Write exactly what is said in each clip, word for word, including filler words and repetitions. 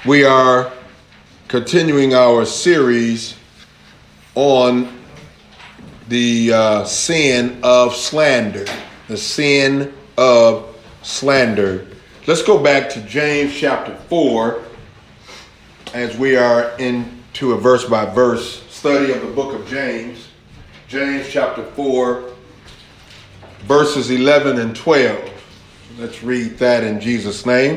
We are continuing our series on the uh, sin of slander, the sin of slander. Let's go back to James chapter four as we are into a verse by verse study of the book of James. James chapter four, verses eleven and twelve. Let's read that in Jesus' name.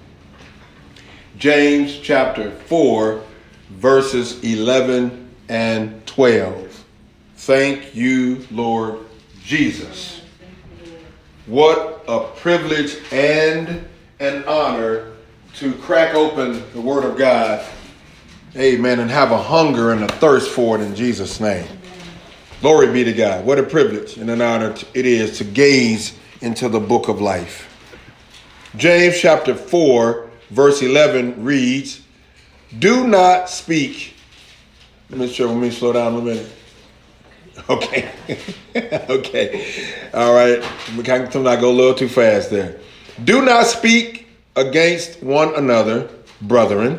James chapter four, verses eleven and twelve. Thank you, Lord Jesus. What a privilege and an honor to crack open the Word of God. Amen. And have a hunger and a thirst for it in Jesus' name. Glory be to God. What a privilege and an honor it is to gaze into the book of life. James chapter four, verse eleven reads, "Do not speak." Let me show. Let me slow down a minute. Okay. Okay. All right. Sometimes I go a little too fast there. "Do not speak against one another, brethren.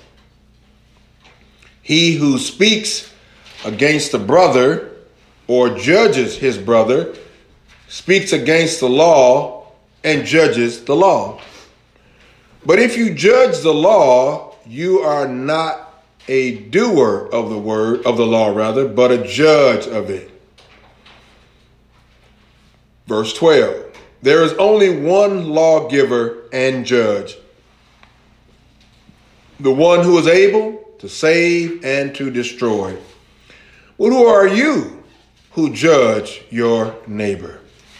He who speaks against a brother or judges his brother speaks against the law and judges the law. But if you judge the law, you are not a doer of the word, of the law rather, but a judge of it." Verse twelve, "There is only one lawgiver and judge, the one who is able to save and to destroy. Well, who are you who judge your neighbor?"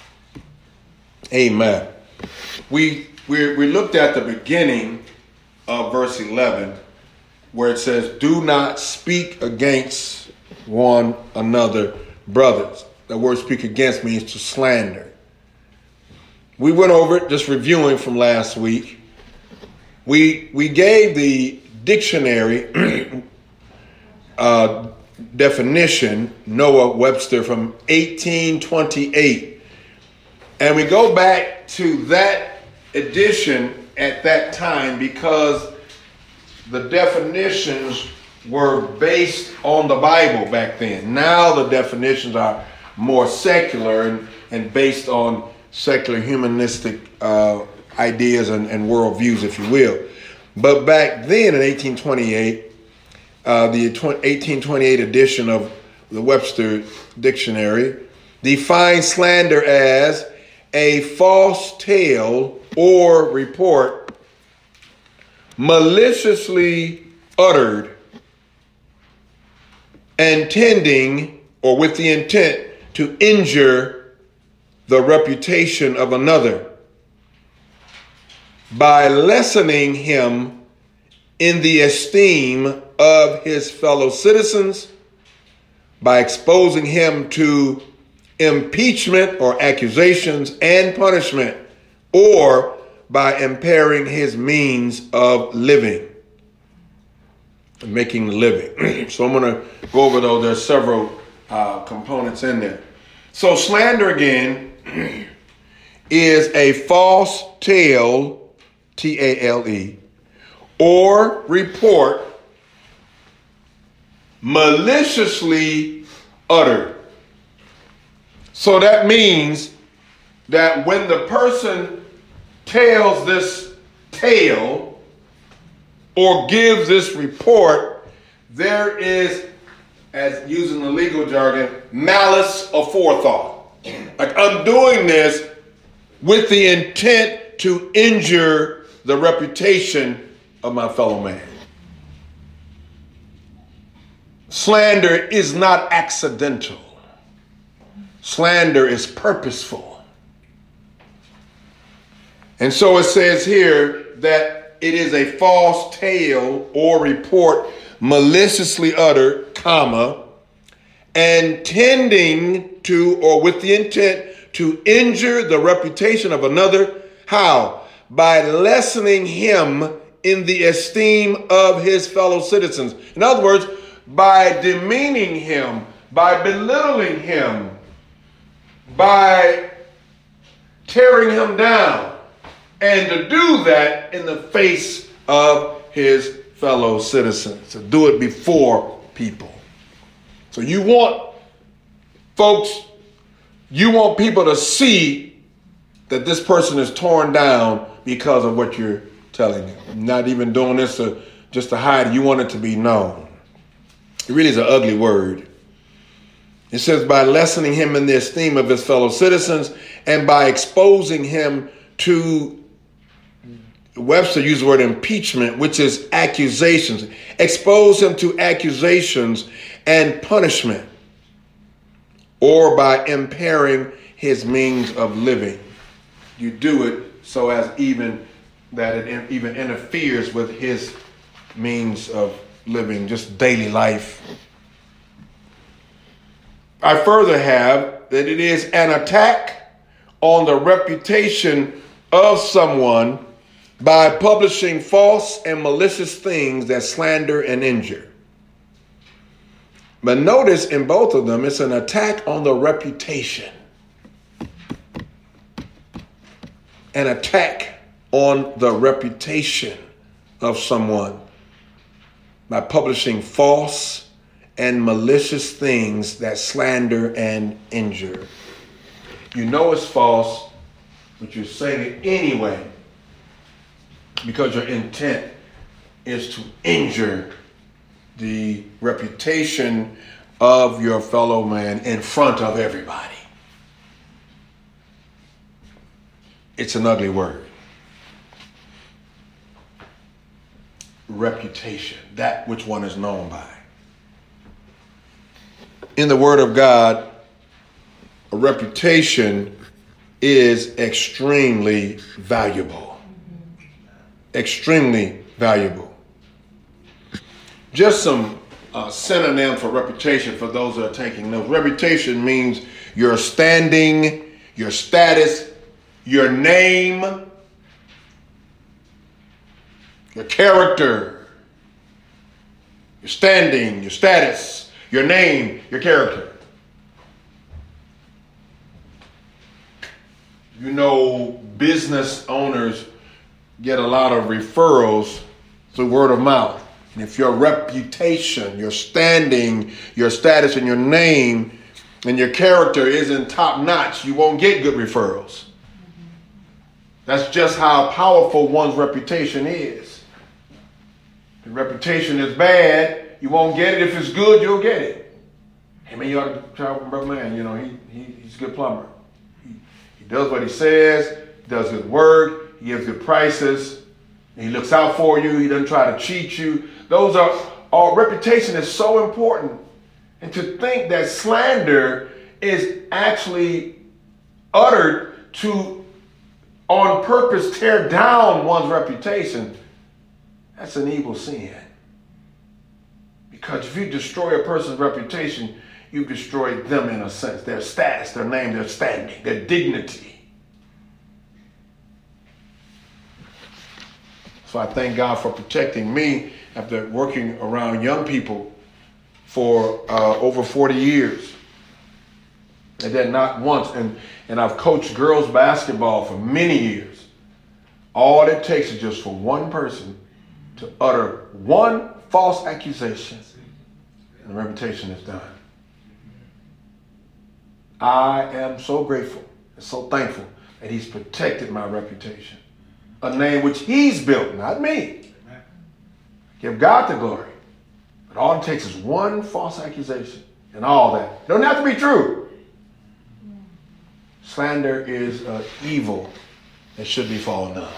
Amen. We, we, we looked at the beginning of verse eleven, where it says, "Do not speak against one another, brothers." The word "speak against" means to slander. We went over it, just reviewing from last week. We we gave the dictionary uh, definition, Noah Webster, from eighteen twenty-eight. And we go back to that edition at that time because the definitions were based on the Bible back then. Now the definitions are more secular and, and based on secular humanistic uh, ideas and, and worldviews, if you will. But back then in eighteen twenty-eight, uh, the eighteen twenty-eight edition of the Webster Dictionary defines slander as a false tale or report maliciously uttered, intending or with the intent to injure the reputation of another by lessening him in the esteem of his fellow citizens, by exposing him to impeachment or accusations and punishment, or by impairing his means of living, making a living. So I'm going to go over those. There's several uh, components in there. So slander, again, is a false tale, T A L E, or report maliciously uttered. So that means that when the person tells this tale or gives this report, there is, as using the legal jargon, malice aforethought. Like, I'm doing this with the intent to injure the reputation of my fellow man. Slander is not accidental. Slander is purposeful. And so it says here that it is a false tale or report maliciously uttered, comma, and tending to or with the intent to injure the reputation of another. How? By lessening him in the esteem of his fellow citizens. In other words, by demeaning him, by belittling him, by tearing him down, and to do that in the face of his fellow citizens, to do it before people. So you want, folks, you want people to see that this person is torn down because of what you're telling them. Not even doing this to, just to hide it. You want it to be known. It really is an ugly word. It says, by lessening him in the esteem of his fellow citizens and by exposing him to, Webster used the word impeachment, which is accusations. Expose him to accusations and punishment, or by impairing his means of living. You do it so as even that it even interferes with his means of living, just daily life. I further have that it is an attack on the reputation of someone by publishing false and malicious things that slander and injure. But notice in both of them, it's an attack on the reputation. An attack on the reputation of someone by publishing false and malicious things that slander and injure. You know it's false, but you're saying it anyway because your intent is to injure the reputation of your fellow man in front of everybody. It's an ugly word. Reputation, that which one is known by. In the Word of God, a reputation is extremely valuable. Extremely valuable. Just some uh, synonym for reputation for those that are taking notes. Reputation means your standing, your status, your name, your character, your standing, your status, your name, your character. You know, business owners get a lot of referrals through word of mouth. And if your reputation, your standing, your status, and your name and your character isn't top notch, you won't get good referrals. That's just how powerful one's reputation is. If the reputation is bad, you won't get it. If it's good, you'll get it. Hey man, you ought to try with brother man. You know, he, he he's a good plumber. He, he does what he says, does good work, he gives good prices, he looks out for you, he doesn't try to cheat you. Those are, our reputation is so important. And to think that slander is actually uttered to, on purpose, tear down one's reputation, that's an evil sin. Because if you destroy a person's reputation, you've destroyed them in a sense, their status, their name, their standing, their dignity. So I thank God for protecting me after working around young people for uh, over forty years. And then not once, and, and I've coached girls basketball for many years. All it takes is just for one person to utter one false accusation, and the reputation is done. I am so grateful and so thankful that he's protected my reputation. A name which he's built, not me. Give God the glory. But all it takes is one false accusation and all that. It don't have to be true. Slander is uh, evil that should be fallen on.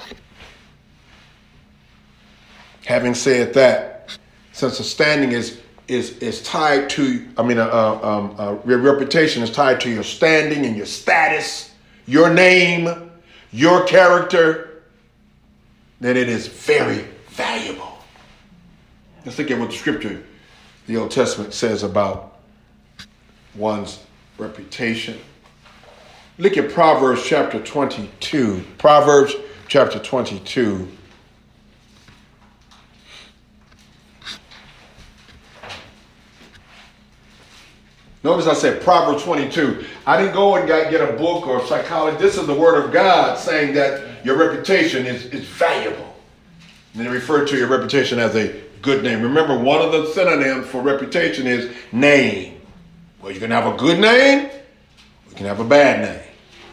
Having said that, since the standing is is is tied to, I mean, uh, um, uh, your reputation is tied to your standing and your status, your name, your character, then it is very valuable. Let's look at what the scripture, the Old Testament, says about one's reputation. Look at Proverbs chapter twenty-two. Proverbs chapter twenty-two. Notice I said Proverbs twenty-two. I didn't go and get a book or psychology. This is the word of God saying that your reputation is, is valuable. And they refer to your reputation as a good name. Remember, one of the synonyms for reputation is name. Well, you can have a good name, or you can have a bad name.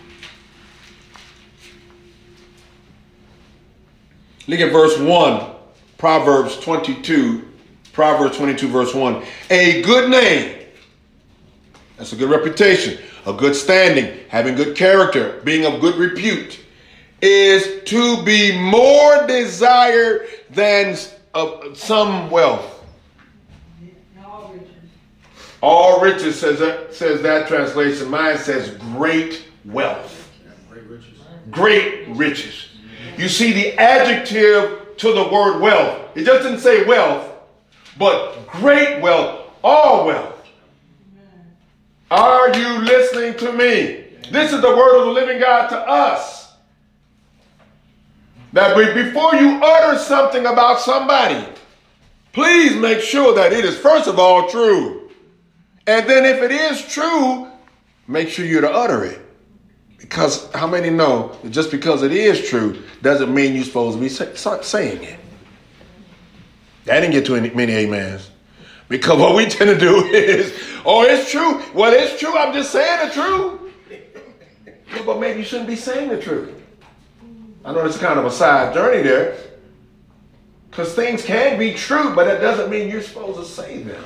Look at verse one, Proverbs twenty-two, Proverbs twenty-two, verse one. A good name, that's a good reputation, a good standing, having good character, being of good repute, is to be more desired than uh, some wealth. All riches. All riches, says that, says that translation. Mine says great wealth. Great riches. Great riches. You see the adjective to the word wealth. It just didn't say wealth, but great wealth, all wealth. Are you listening to me? This is the word of the living God to us. That before you utter something about somebody, please make sure that it is first of all true. And then if it is true, make sure you're to utter it. Because how many know that just because it is true doesn't mean you're supposed to be say, saying it? That didn't get too many amens. Because what we tend to do is, oh, it's true. Well, it's true. I'm just saying the truth. Yeah, but maybe you shouldn't be saying the truth. I know it's kind of a side journey there. Because things can be true, but that doesn't mean you're supposed to say them.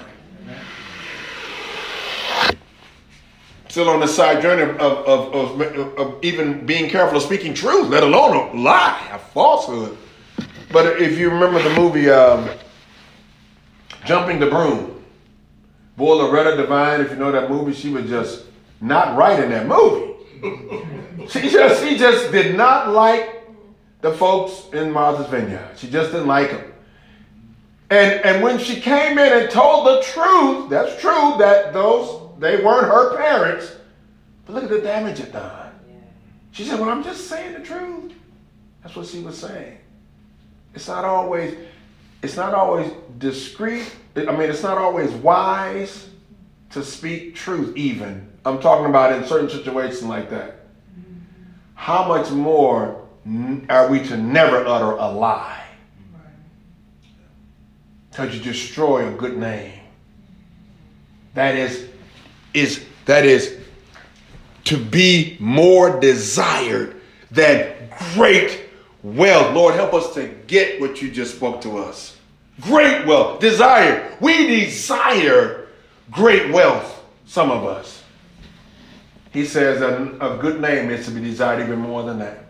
Still on the side journey of, of, of, of, of even being careful of speaking truth, let alone a lie, a falsehood. But if you remember the movie um, Jumping the Broom, boy, Loretta Devine, if you know that movie, she was just not right in that movie. she just she just did not like the folks in Martha's Vineyard. She just didn't like them. And, and when she came in and told the truth, that's true that those they weren't her parents, but look at the damage it done. She said, well, I'm just saying the truth. That's what she was saying. It's not always, it's not always discreet. I mean, it's not always wise to speak truth even. I'm talking about in certain situations like that. How much more are we to never utter a lie? Because you destroy a good name. That is, is that is to be more desired than great wealth. Lord, help us to get what you just spoke to us. Great wealth, desire. We desire great wealth, some of us. He says that a good name is to be desired even more than that.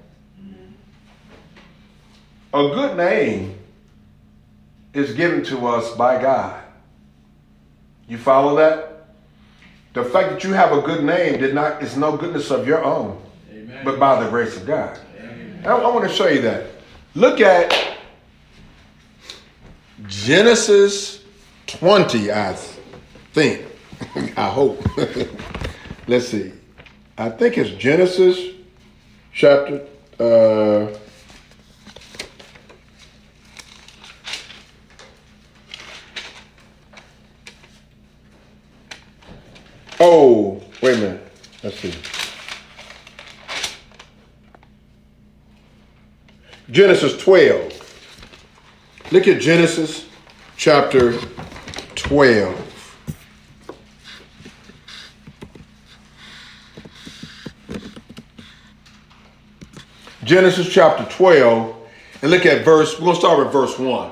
A good name is given to us by God. You follow that? The fact that you have a good name did not is no goodness of your own, Amen. But by the grace of God. I, I want to show you that. Look at Genesis twenty, I think. I hope. Let's see. I think it's Genesis chapter uh, Oh, wait a minute. Let's see. Genesis twelve. Look at Genesis chapter twelve. Genesis chapter twelve. And look at verse, we're going to start with verse one.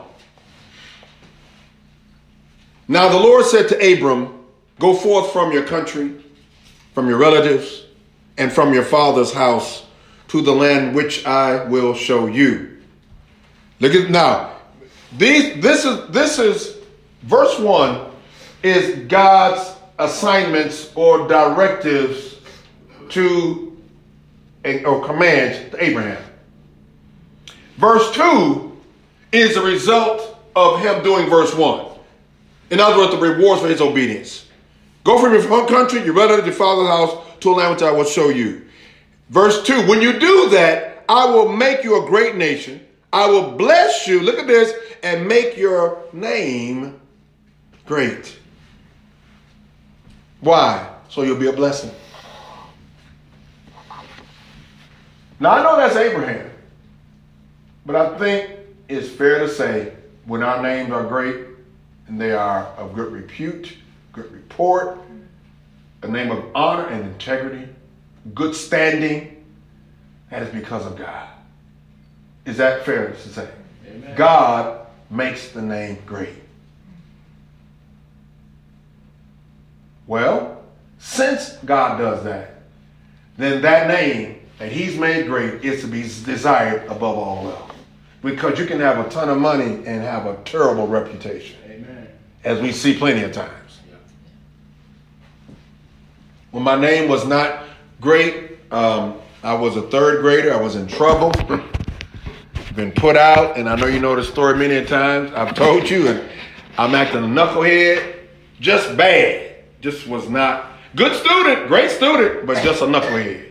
Now the Lord said to Abram, go forth from your country, from your relatives, and from your father's house to the land which I will show you. Look at now. These this is this is verse one is God's assignments or directives to or commands to Abraham. Verse two is the result of him doing verse one. In other words, the rewards for his obedience. Go from your country, your relative, your father's house, to a land which I will show you. Verse two, when you do that, I will make you a great nation. I will bless you, look at this, and make your name great. Why? So you'll be a blessing. Now, I know that's Abraham, but I think it's fair to say when our names are great and they are of good repute, good report, a name of honor and integrity, good standing, that is because of God. Is that fair to say? Amen. God makes the name great. Well, since God does that, then that name that he's made great is to be desired above all else. Because you can have a ton of money and have a terrible reputation. Amen. As we see plenty of times. Yeah. When my name was not great, um, I was a third grader. I was in trouble. Been put out, and I know you know the story many times. I've told you, and I'm acting a knucklehead. Just bad. Just was not good student, great student, but just a knucklehead.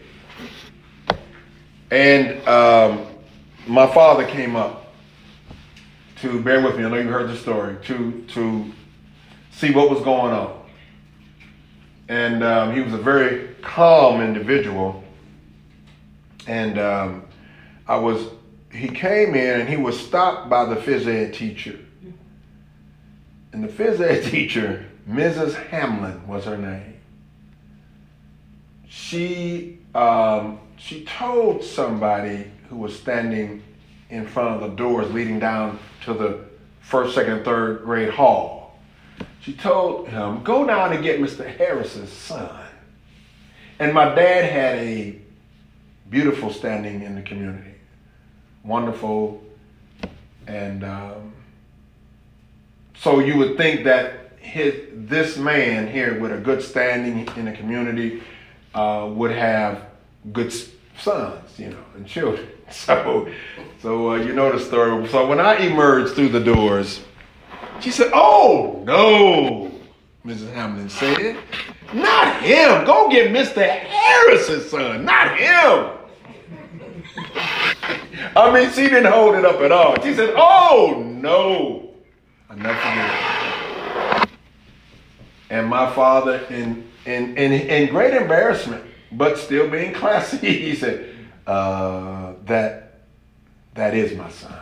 And um, my father came up to, bear with me, I know you heard the story, to to see what was going on. And um, he was a very calm individual. And um, I was, he came in and he was stopped by the phys ed teacher. And the phys ed teacher, Missus Hamlin was her name. She um, she told somebody who was standing in front of the doors leading down to the first, second, and third grade hall. She told him, go down and get Mister Harris's son. And my dad had a beautiful standing in the community. Wonderful. And um, so you would think that his, this man here with a good standing in the community uh, would have good sons, you know, and children. So, so uh, you know the story. So when I emerged through the doors, she said, oh, no, Missus Hamlin said, not him. Go get Mister Harris's son, not him. I mean, she didn't hold it up at all. She said, oh, no. I'll never forget it. And my father, in, in, in, in great embarrassment, but still being classy, he said, uh, that, that is my son.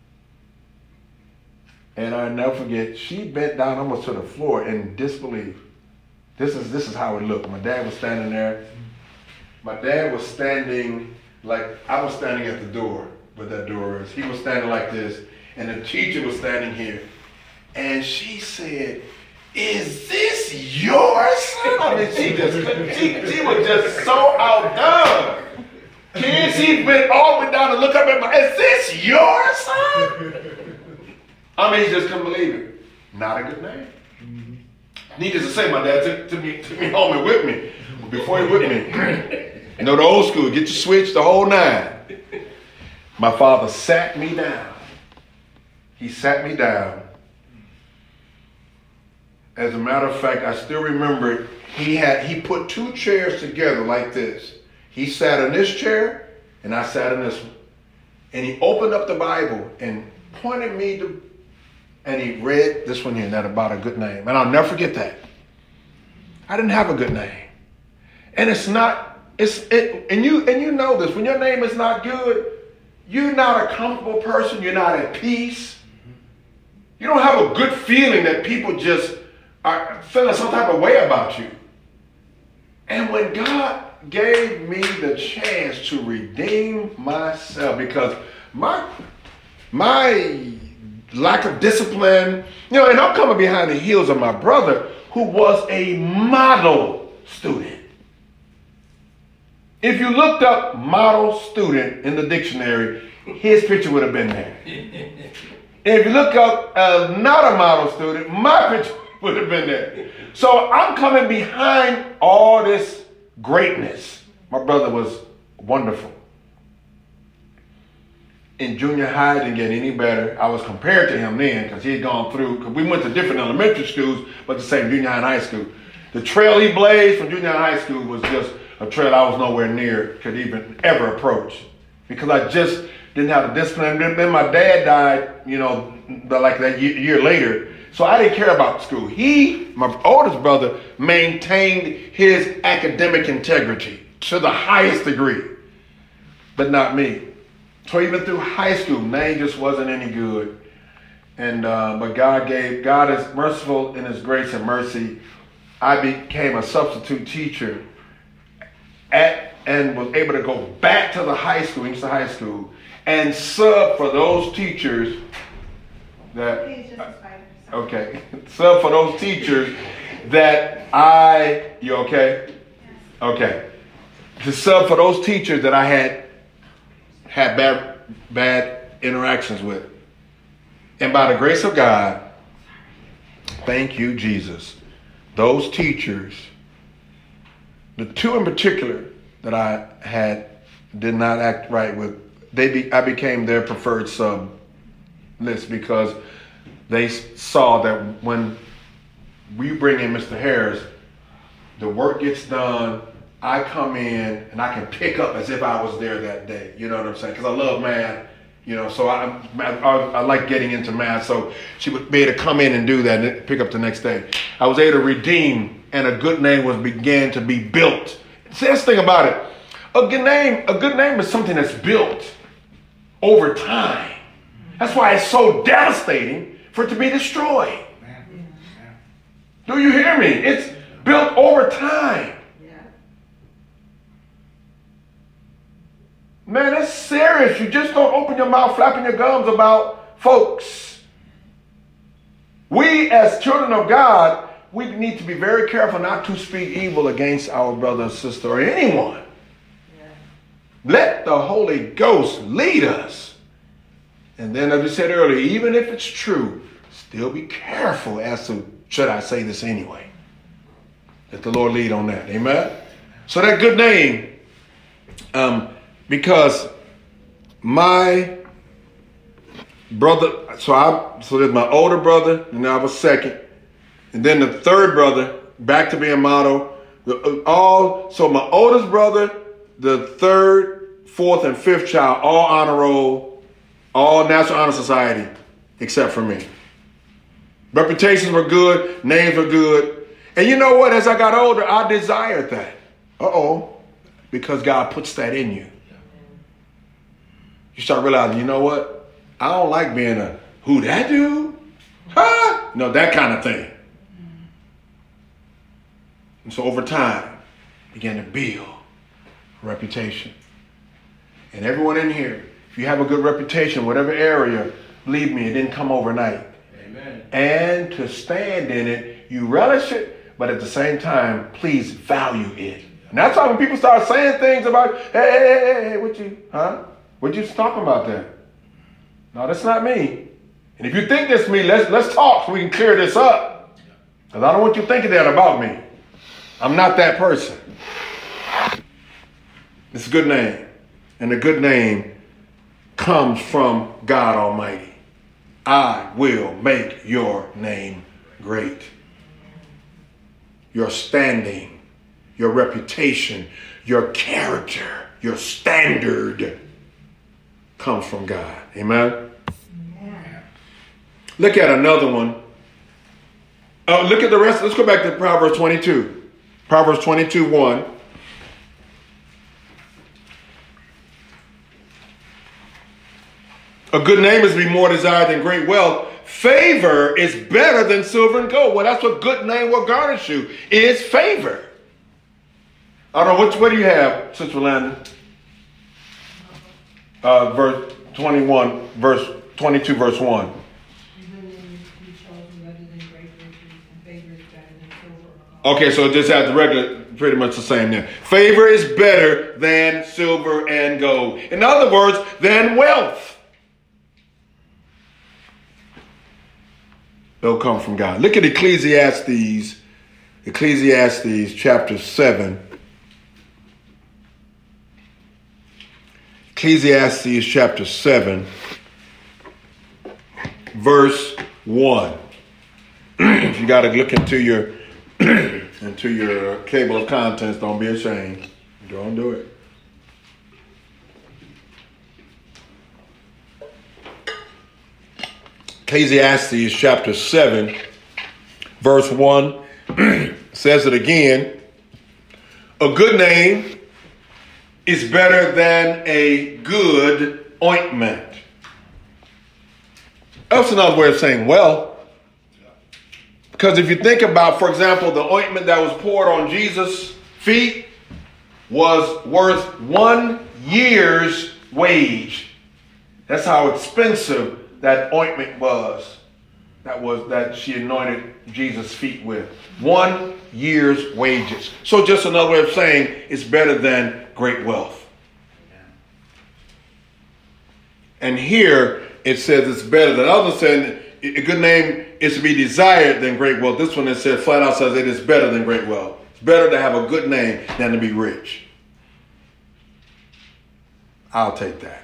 And I'll never forget, she bent down almost to the floor in disbelief. This is, this is how it looked. My dad was standing there. My dad was standing like, I was standing at the door, where that door is. He was standing like this, and the teacher was standing here. And she said, is this your son? I mean, she just couldn't, she, she was just so outdone. Kids, she went all the way down and looked up at my, is this your son? I mean, he just couldn't believe it. Not a good name. Mm-hmm. Needless to say, my dad took, took, me, took me home and whipped me. Before he whipped me, you know the old school, get your switch, the whole nine. My father sat me down. He sat me down. As a matter of fact, I still remember he had he put two chairs together like this. He sat in this chair, and I sat in this one. And he opened up the Bible and pointed me to, and he read this one here, that about a good name. And I'll never forget that. I didn't have a good name. And it's not, it's it, and you and you know this, when your name is not good, you're not a comfortable person, you're not at peace. You don't have a good feeling that people just are feeling some type of way about you. And when God gave me the chance to redeem myself, because my my lack of discipline, you know, and I'm coming behind the heels of my brother who was a model student. If you looked up model student in the dictionary, his picture would have been there. If you look up uh, not a model student, my picture would have been there. So I'm coming behind all this greatness. My brother was wonderful. In junior high, I didn't get any better. I was compared to him then because he had gone through, because we went to different elementary schools, but the same junior high and high school. The trail he blazed from junior high and high school was just a trail I was nowhere near could even ever approach, because I just didn't have the discipline. Then my dad died, you know, like that year later. So I didn't care about school. He, my oldest brother, maintained his academic integrity to the highest degree, but not me. So even through high school, name just wasn't any good. And uh, but God gave, God is merciful in his grace and mercy. I became a substitute teacher at and was able to go back to the high school, into high school, and sub for those teachers that okay, sub for those teachers that I you okay? Okay. To sub for those teachers that I had had bad bad interactions with. And by the grace of God, thank you, Jesus, those teachers, the two in particular that I had did not act right with, they be, I became their preferred sub list because they saw that when we bring in Mister Harris, the work gets done, I come in and I can pick up as if I was there that day. You know what I'm saying? Because I love math, you know, so I, I I like getting into math. So she would be able to come in and do that and pick up the next day. I was able to redeem, and a good name was began to be built. See, that's the thing about it. A good name, a good name is something that's built over time. That's why it's so devastating for it to be destroyed. Do you hear me? It's built over time. Man, it's serious. You just don't open your mouth flapping your gums about folks. We as children of God, we need to be very careful not to speak evil against our brother or sister or anyone. Yeah. Let the Holy Ghost lead us. And then, as we said earlier, even if it's true, still be careful as to, should I say this anyway? Let the Lord lead on that. Amen? So that good name, um, because my brother, so I, so there's my older brother, and I have a second, and then the third brother, back to being model. All so my oldest brother, the third, fourth, and fifth child, all honor roll, all National Honor Society, except for me. Reputations were good, names were good, and you know what? As I got older, I desired that. Uh oh, because God puts that in you. You start realizing, you know what? I don't like being a, who that dude? Huh? No, that kind of thing. And so over time, began to build a reputation. And everyone in here, if you have a good reputation, whatever area, believe me, it didn't come overnight. Amen. And to stand in it, you relish it, but at the same time, please value it. And that's why when people start saying things about, hey, hey, hey, hey, what you, huh? What you talking about that? No, that's not me. And if you think that's me, let's let's talk so we can clear this up. Because I don't want you thinking that about me. I'm not that person. It's a good name. And a good name comes from God Almighty. I will make your name great. Your standing, your reputation, your character, your standard comes from God. Amen? Yeah. Look at another one. Uh, look at the rest. Let's go back to Proverbs twenty-two. Proverbs twenty-two, one. A good name is to be more desired than great wealth. Favor is better than silver and gold. Well, that's what good name will garnish you, is favor. I don't know, what, what do you have, Sister Landon? Uh, verse twenty-one, verse twenty-two, verse one. Okay, so it just has the regular, pretty much the same there. Favor is better than silver and gold. In other words, than wealth. They'll come from God. Look at Ecclesiastes, Ecclesiastes chapter seven. Ecclesiastes chapter seven, verse one. If you got to look into your into your table of contents, don't be ashamed. Don't do it. Ecclesiastes chapter seven, verse one says it again. A good name is better than a good ointment. That's another way of saying well. Because if you think about, for example, the ointment that was poured on Jesus' feet was worth one year's wage. That's how expensive that ointment was. That was that she anointed Jesus' feet with. One year's wages. So just another way of saying it's better than great wealth. And here it says it's better than others saying a good name is to be desired than great wealth. This one it says flat out says it is better than great wealth. It's better to have a good name than to be rich. I'll take that.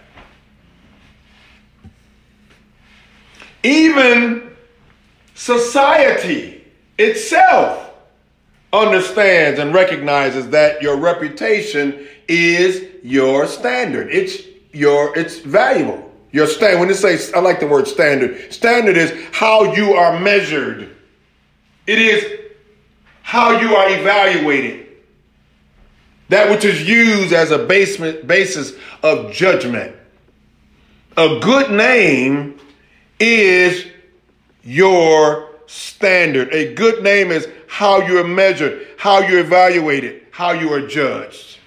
Even society itself understands and recognizes that your reputation is your standard. It's your it's valuable. Your stand when it says I like the word standard. Standard is how you are measured. It is how you are evaluated. That which is used as a basement basis of judgment. A good name is your standard. A good name is how you are measured, how you're evaluated, how you are judged.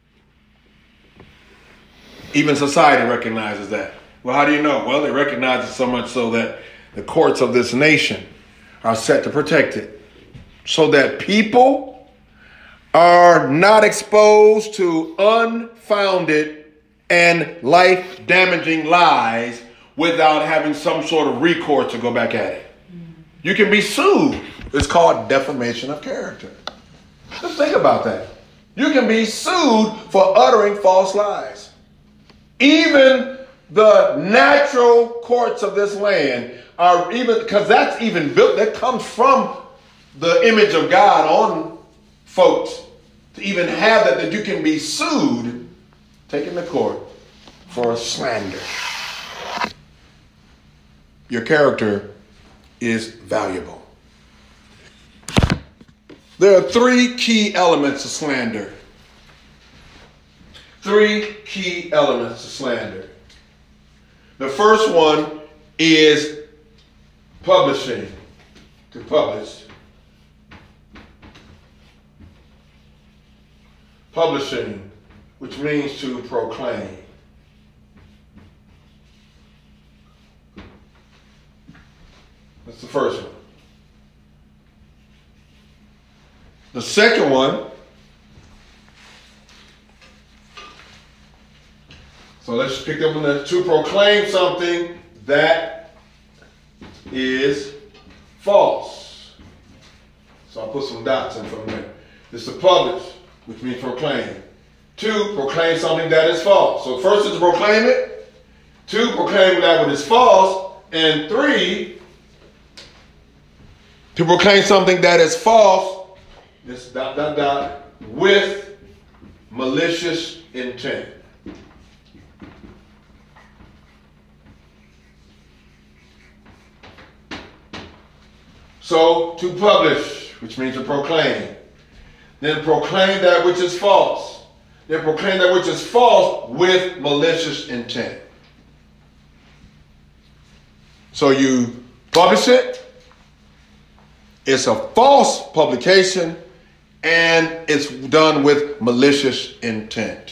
Even society recognizes that. Well, how do you know? Well, they recognize it so much so that the courts of this nation are set to protect it, so that people are not exposed to unfounded and life-damaging lies without having some sort of recourse to go back at it. You can be sued. It's called defamation of character. Just think about that. You can be sued for uttering false lies. Even the natural courts of this land are even, because that's even built, that comes from the image of God on folks. To even have that, that you can be sued, taken to court for slander. Your character is valuable. There are three key elements of slander. Three key elements of slander. The first one is publishing, to publish. Publishing, which means to proclaim. That's the first one. The second one, so let's pick up on that, to proclaim something that is false. So I'll put some dots in from there. It's to publish, which means proclaim. Two, proclaim something that is false. So first is to proclaim it. Two, proclaim that which is false. And three, to proclaim something that is false, this dot, dot, dot, with malicious intent. So, to publish, which means to proclaim. Then proclaim that which is false. Then proclaim that which is false with malicious intent. So you publish it. It's a false publication, and it's done with malicious intent.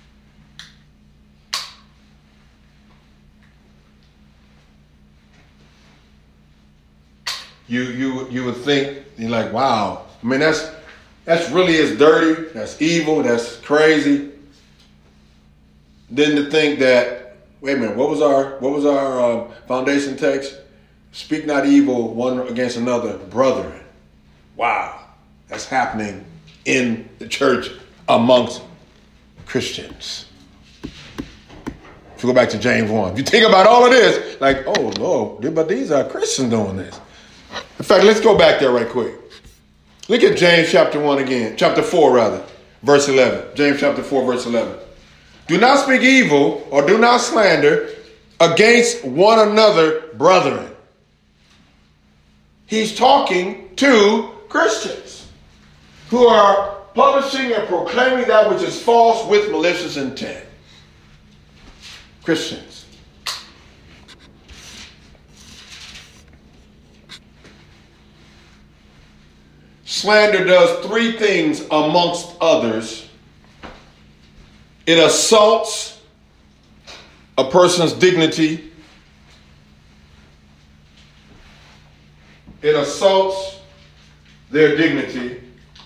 You you you would think, you're like, wow. I mean, that's that's really is dirty. That's evil. That's crazy. Then to think that, wait a minute, what was our what was our um, foundation text? Speak not evil one against another, brethren. Wow, that's happening in the church amongst Christians. If you go back to James one, if you think about all of this, like, oh Lord, but these are Christians doing this. In fact, let's go back there right quick. Look at James chapter one again, chapter four rather, verse eleven. James chapter four, verse eleven. Do not speak evil or do not slander against one another, brethren. He's talking to Christians who are publishing and proclaiming that which is false with malicious intent. Christians. Slander does three things amongst others. It assaults a person's dignity. It assaults their dignity.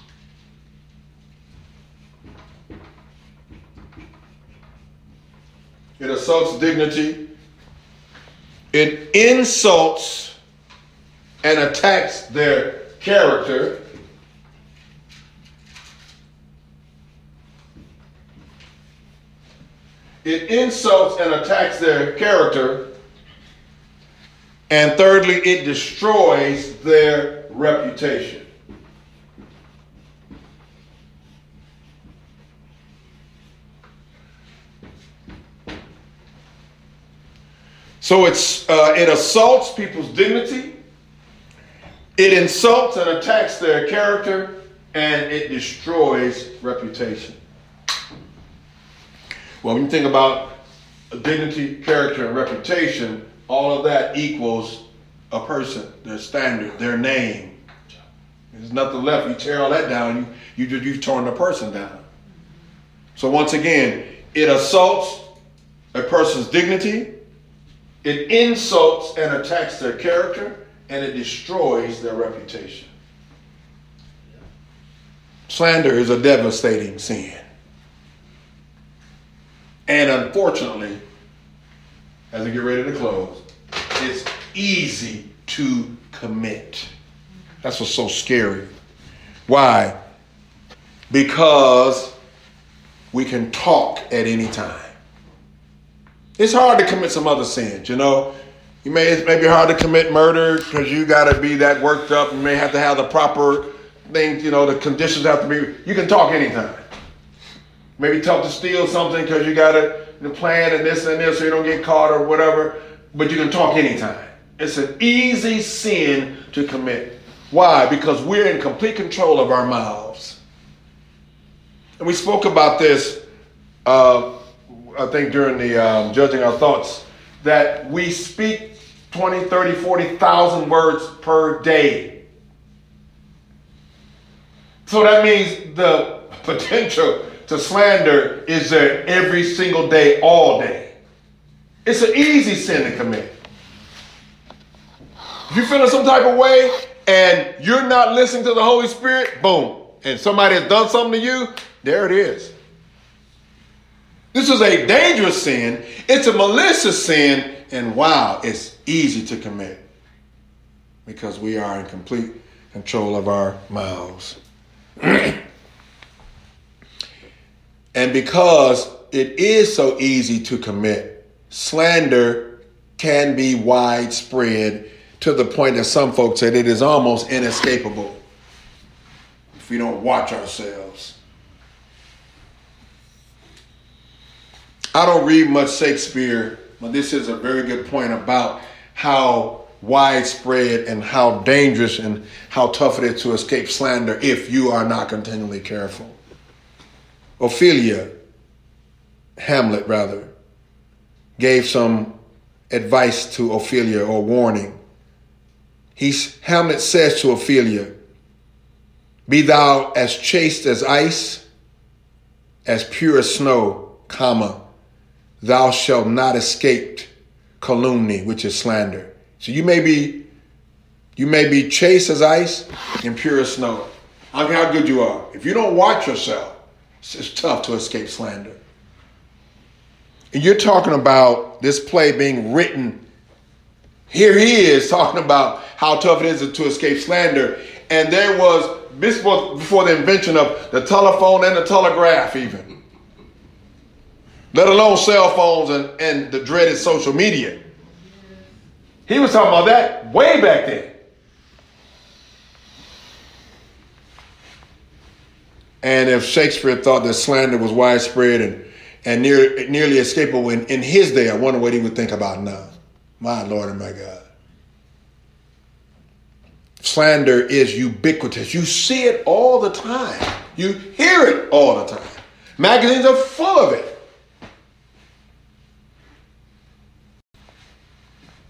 It assaults dignity. It insults and attacks their character. It insults and attacks their character. And thirdly, it destroys their reputation. So it's uh, it assaults people's dignity, it insults and attacks their character, and it destroys reputation. Well, when you think about dignity, character, and reputation, all of that equals a person, their standard, their name. There's nothing left. You tear all that down, you, you, you've torn the person down. So once again, it assaults a person's dignity, it insults and attacks their character, and it destroys their reputation. Slander is a devastating sin. And unfortunately, as I get ready to close, it's easy to commit. That's what's so scary. Why? Because we can talk at any time. It's hard to commit some other sins, you know. You may, it may be hard to commit murder because you got to be that worked up. You may have to have the proper things, you know, the conditions have to be. You can talk anytime. Maybe tough to steal something because you got to plan and this and this so you don't get caught or whatever. But you can talk anytime. It's an easy sin to commit. Why? Because we're in complete control of our mouths. And we spoke about this, uh, I think, during the um, Judging Our Thoughts, that we speak twenty, thirty, forty thousand words per day. So that means the potential to slander is there every single day, all day. It's an easy sin to commit. If you're feeling some type of way and you're not listening to the Holy Spirit, boom, and somebody has done something to you, there it is. This is a dangerous sin. It's a malicious sin, and wow, it's easy to commit because we are in complete control of our mouths. And because it is so easy to commit, slander can be widespread to the point that some folks said it is almost inescapable if we don't watch ourselves. I don't read much Shakespeare, but this is a very good point about how widespread and how dangerous and how tough it is to escape slander if you are not continually careful. Ophelia, Hamlet rather, gave some advice to Ophelia, or warning. He's, Hamlet says to Ophelia, "Be thou as chaste as ice, as pure as snow, comma, thou shalt not escape calumny," which is slander. So you may be, you may be chaste as ice and pure as snow. I don't care how good you are. If you don't watch yourself, it's tough to escape slander. And you're talking about this play being written. Here he is talking about how tough it is to escape slander. And there was, this was before the invention of the telephone and the telegraph even. Let alone cell phones and, and the dreaded social media. He was talking about that way back then. And if Shakespeare thought that slander was widespread and, and near, nearly escapable in, in his day, I wonder what he would think about now. My Lord and my God. Slander is ubiquitous. You see it all the time. You hear it all the time. Magazines are full of it.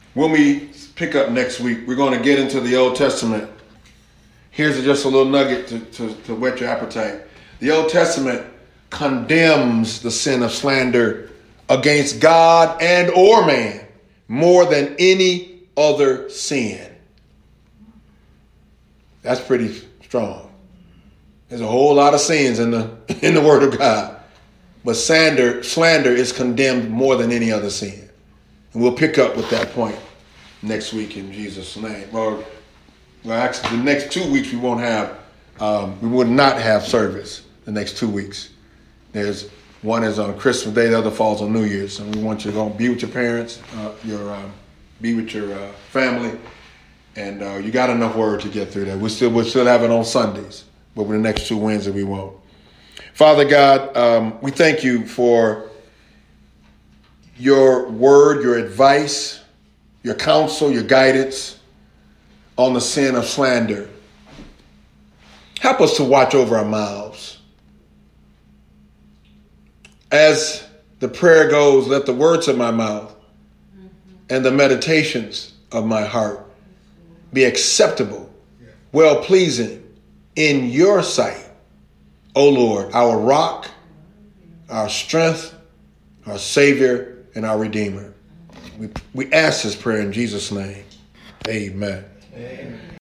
When we pick up next week, we're going to get into the Old Testament. Here's just a little nugget to, to, to whet your appetite. The Old Testament condemns the sin of slander against God and or man more than any other sin. That's pretty strong. There's a whole lot of sins in the in the Word of God, but slander slander is condemned more than any other sin. And we'll pick up with that point next week in Jesus' name. Or, well, actually, the next two weeks we won't have, um, we would not have service the next two weeks. There's one is on Christmas Day, the other falls on New Year's. And we want you to go be with your parents, uh, your um, be with your uh, family, and uh, you got enough word to get through that. We still we'll still have it on Sundays, but with the next two Wednesdays we won't. Father God, um, we thank you for your word, your advice, your counsel, your guidance on the sin of slander. Help us to watch over our mouths. As the prayer goes, let the words of my mouth and the meditations of my heart be acceptable, well-pleasing in your sight, O Lord, our rock, our strength, our Savior, and our Redeemer. We, we ask this prayer in Jesus' name. Amen. Amen.